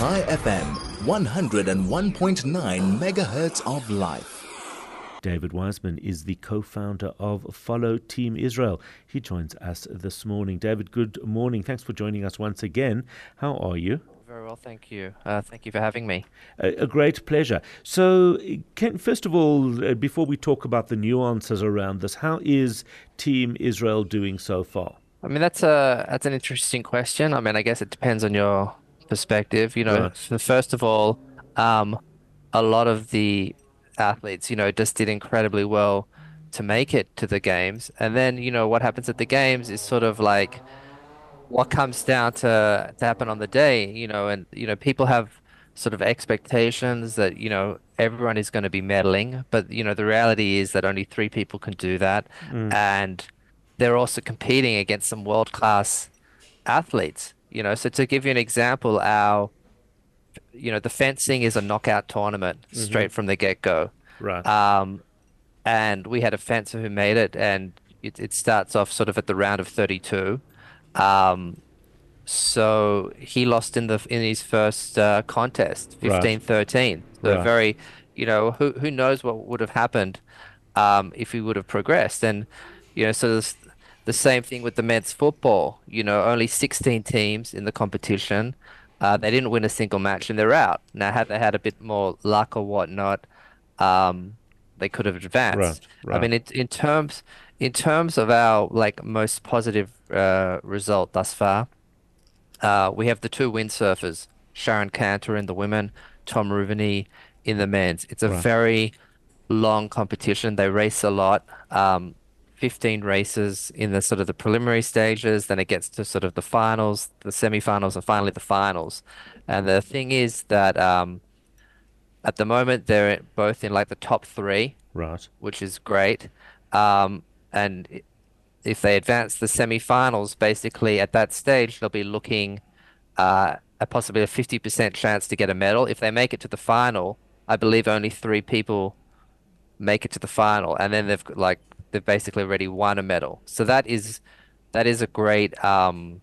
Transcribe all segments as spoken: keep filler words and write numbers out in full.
Chai F M, one oh one point nine megahertz of life. David Wiseman is the co-founder of Follow Team Israel. He joins us this morning. David, good morning. Thanks for joining us once again. How are you? Very well, thank you. Uh, thank you for having me. A, a great pleasure. So, can, first of all, uh, before we talk about the nuances around this, how is Team Israel doing so far? I mean, that's a that's an interesting question. I mean, I guess it depends on your perspective. You know, Right. f- first of all, um, a lot of the athletes, you know, just did incredibly well to make it to the games. And then, you know, what happens at the games is sort of like what comes down to to happen on the day, you know, and you know, people have sort of expectations that, you know, everyone is going to be medaling, but you know, the reality is that only three people can do that, Mm. and they're also competing against some world-class athletes, you know. So to give you an example, our, you know, the fencing is a knockout tournament hmm straight from the get-go. Right. Um, and we had a fencer who made it, and it, it starts off sort of at the round of thirty-two. Um, so he lost in the in his first uh, contest, Right. fifteen thirteen. So Right. very, you know, who who knows what would have happened um, if he would have progressed. And, you know, so there's the same thing with the men's football. You know, only sixteen teams in the competition. Uh, they didn't win a single match and they're out. Now, had they had a bit more luck or whatnot, um, they could have Right. advanced. I Right. mean, it, in terms in terms of our like most positive uh, result thus far. Uh, we have the two windsurfers, Sharon Cantor in the women, Tom Ruveny in the men's. It's a Right. very long competition. They race a lot. Um, fifteen races in the sort of the preliminary stages, then it gets to sort of the finals, the semi-finals, and finally the finals. And the thing is that um, at the moment they're both in like the top three, Right. which is great. Um, and i- if they advance the semi-finals, basically at that stage they'll be looking uh, a possibly a fifty percent chance to get a medal. If they make it to the final, I believe only three people make it to the final, and then they've like they've basically already won a medal. So that is that is a great um,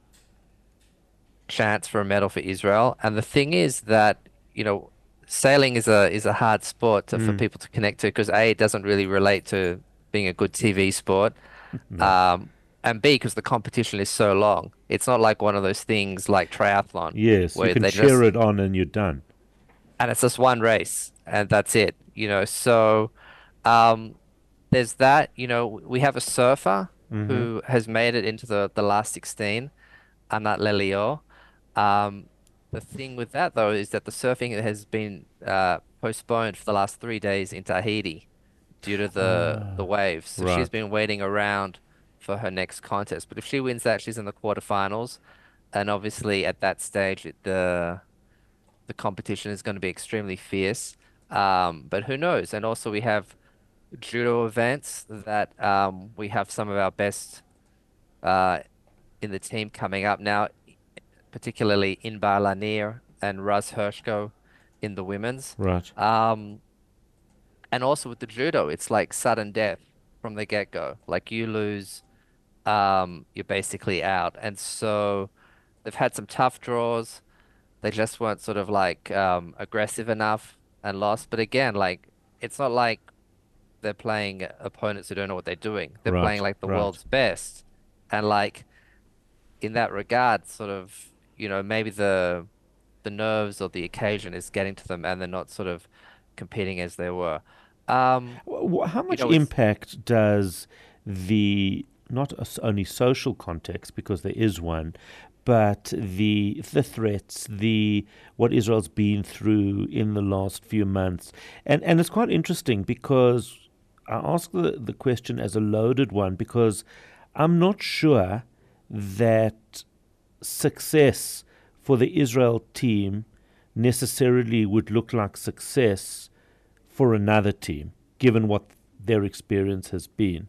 chance for a medal for Israel. And the thing is that, you know, sailing is a is a hard sport to, for Mm. people to connect to because A, it doesn't really relate to being a good T V sport. No. Um, and B, because the competition is so long. It's not like one of those things like triathlon Yes, you where can they cheer just, it on and you're done. and it's just one race and that's it, you know. So um, there's that, you know, we have a surfer hmm who has made it into the, the last sixteen, Anat Lelio. Um, the thing with that though is that the surfing has been uh, postponed for the last three days in Tahiti due to the the Ah, waves. So she's right. been waiting around for her next contest. But if she wins that, she's in the quarterfinals, and obviously at that stage, it- the the competition is going to be extremely fierce. Um, but who knows? And also we have judo events that um, we have some of our best uh, in the team coming up now, particularly Inbar Lanier and Raz Hershko in the women's. Right. Um, and also with the judo, it's like sudden death from the get-go. Like you lose, um, you're basically out. And so they've had some tough draws. They just weren't sort of like um, aggressive enough and lost. But again, like it's not like they're playing opponents who don't know what they're doing. They're playing Right. like the Right. world's best. And like in that regard, sort of, you know, maybe the the nerves or the occasion is getting to them and they're not sort of competing as they were. Um, Wh- How you much know, it's impact does the not as- only social context, because there is one, but the the threats, the what Israel's been through in the last few months, and and it's quite interesting because I ask the the question as a loaded one because I'm not sure that success for the Israel team necessarily would look like success for another team, given what their experience has been.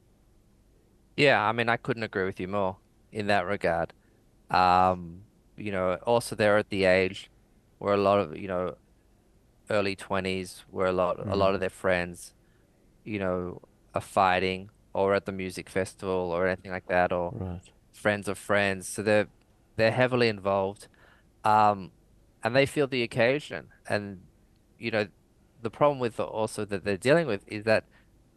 yeah, I mean, I couldn't agree with you more in that regard. Um, you know, also they're at the age where a lot of, you know, early twenties where a lot a Mm, lot of their friends, you know, are fighting or at the music festival or anything like that or right. friends of friends. So they're they're heavily involved. Um, and they feel the occasion. And you know, the problem with the, also that they're dealing with is that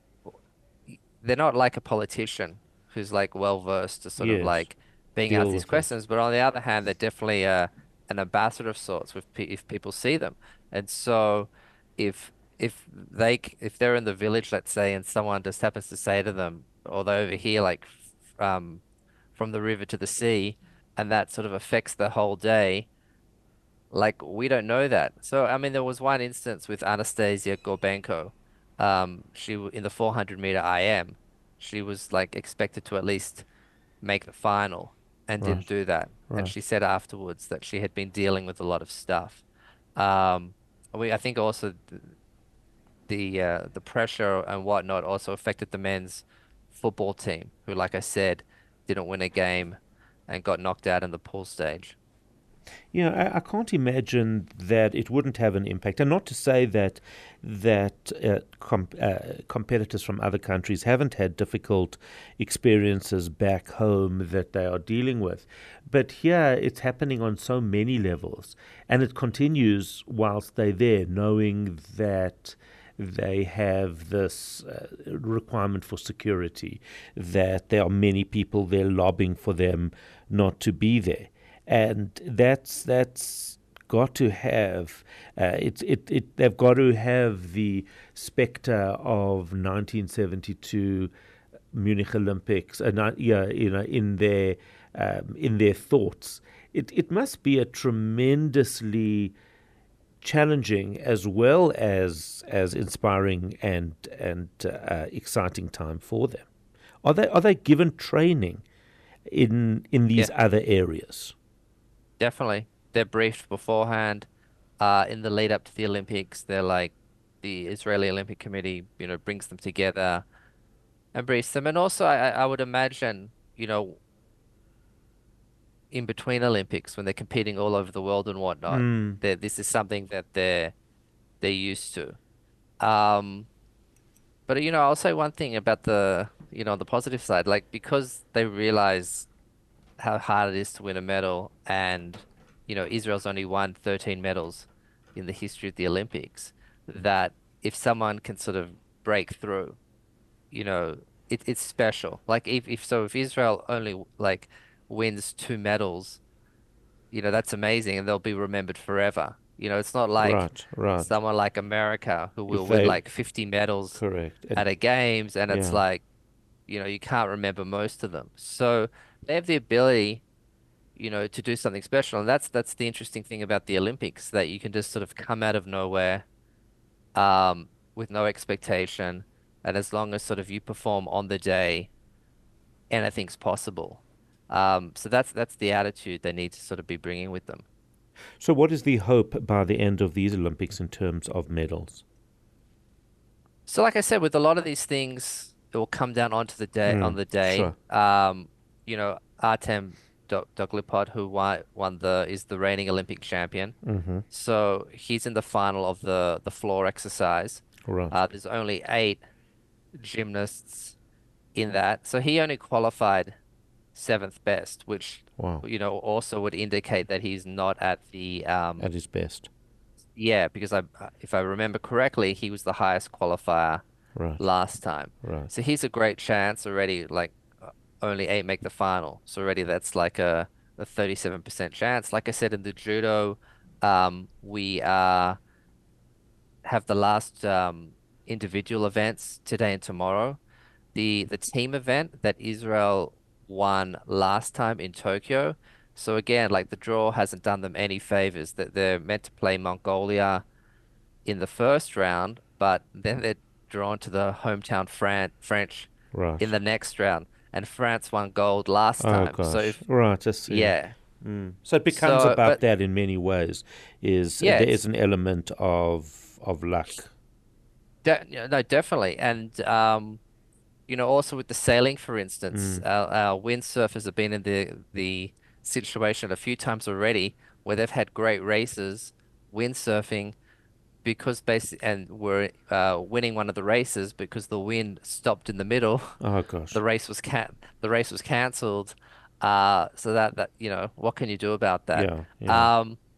they're not like a politician who's like well versed to sort of Yes. like being Deal asked these with it. questions, but on the other hand, they're definitely uh, an ambassador of sorts with pe if people see them. And so, if if they c- if they're in the village, let's say, and someone just happens to say to them, or they overhear like f- um, from the river to the sea, and that sort of affects the whole day. Like we don't know that. So I mean, there was one instance with Anastasia Gorbenko. Um, she w- in the four hundred meter I M, she was like expected to at least make the final and didn't Right. do that. And Right. she said afterwards that she had been dealing with a lot of stuff. Um, we I think also th- the uh, the pressure and whatnot also affected the men's football team, who, like I said, didn't win a game and got knocked out in the pool stage. Yeah, I, I can't imagine that it wouldn't have an impact. And not to say that that uh, com- uh, competitors from other countries haven't had difficult experiences back home that they are dealing with, but here it's happening on so many levels, and it continues whilst they're there, knowing that they have this uh, requirement for security, that there are many people there lobbying for them not to be there, and that's that's got to have uh, it, it it they've got to have the specter of nineteen seventy-two Munich Olympics, uh, not, yeah, you know, in their um, in their thoughts. It it must be a tremendously challenging as well as as inspiring and and uh, exciting time for them. Are they are they given training in in these Yeah, other areas? definitely. They're briefed beforehand. Uh, in the lead up to the Olympics, they're like the Israeli Olympic Committee, you know, brings them together and briefs them. And also, I, I I would imagine, you know, in between Olympics when they're competing all over the world and whatnot, Mm, that this is something that they're they're used to. Um, but you know, I'll say one thing about the, you know, on the positive side, like because they realize how hard it is to win a medal, and you know, Israel's only won thirteen medals in the history of the Olympics, that if someone can sort of break through, you know, it, it's special. Like if, if so, if Israel only like wins two medals, you know, that's amazing and they'll be remembered forever. You know, it's not like right, right. someone like America who If will win they like fifty medals correct, and at a games and it's yeah. like, you know, you can't remember most of them. So they have the ability, you know, to do something special. And that's that's the interesting thing about the Olympics, that you can just sort of come out of nowhere, um, with no expectation, and as long as sort of you perform on the day, anything's possible. Um, so that's that's the attitude they need to sort of be bringing with them. So, what is the hope by the end of these Olympics in terms of medals? So, like I said, with a lot of these things, it will come down onto the day on Mm, the day. sure. Um, you know, Artem Dok- Doglipod, who won, won the is the reigning Olympic champion. Mm-hmm. So he's in the final of the the floor exercise. Right. Uh, there's only eight gymnasts in that, so he only qualified seventh best, which Wow. you know also would indicate that he's not at the um At his best. yeah, because I if I remember correctly, he was the highest qualifier Right. last time. Right. So he's a great chance already, like uh, only eight make the final. So already that's like a, a thirty-seven percent chance. Like I said in the judo, um, we uh, have the last um, individual events today and tomorrow. The the team event that Israel won last time in Tokyo. So again, like the draw hasn't done them any favors. That they're meant to play Mongolia in the first round, but then they're drawn to the hometown Fran French in Right. the next round, and France won gold last Oh time. So gosh. if Right. I see. yeah, Mm. So it becomes so about but that in many ways. Is yeah, there is it's an element of of luck. de yeah, no, definitely, and um, you know, also with the sailing, for instance, Mm. our, our windsurfers have been in the the situation a few times already where they've had great races windsurfing because basic and were uh, winning one of the races because the wind stopped in the middle. Oh The gosh. race was can the race was cancelled. Uh, so that that you know what can you do about that? Yeah. Yeah. Um,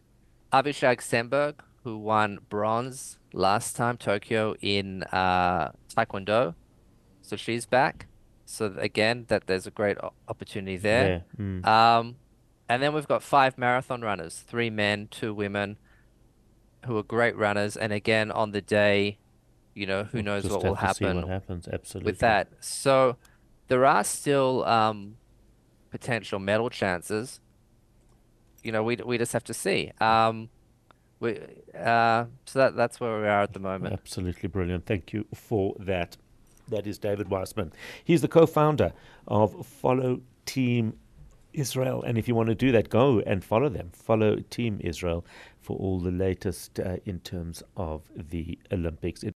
Avishag Semberg, who won bronze last time Tokyo in uh, Taekwondo, so she's back. So again, that there's a great o- opportunity there. There. Mm. Um, and then we've got five marathon runners, three men, two women, who are great runners. And again, on the day, you know, who We'll knows just what will have to see what happen happens. with Absolutely. that. So there are still um, potential medal chances. You know, we we just have to see. Um, we uh, so that that's where we are at the moment. Absolutely brilliant. Thank you for that. That is David Weissman. He's the co-founder of Follow Team Israel. And if you want to do that, go and follow them. Follow Team Israel for all the latest uh, in terms of the Olympics. It